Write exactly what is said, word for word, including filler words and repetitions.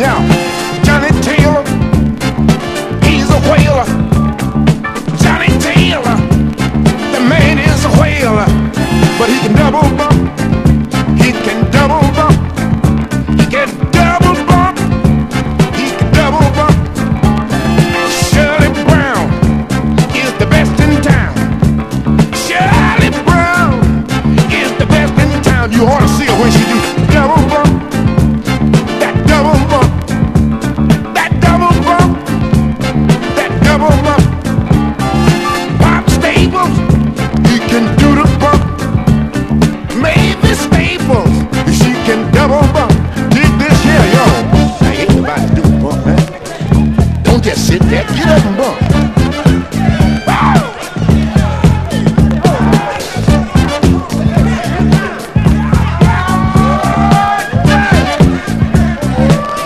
Yeah, Johnny Taylor, he's a whaler. Johnny Taylor, the man is a whaler, but he can double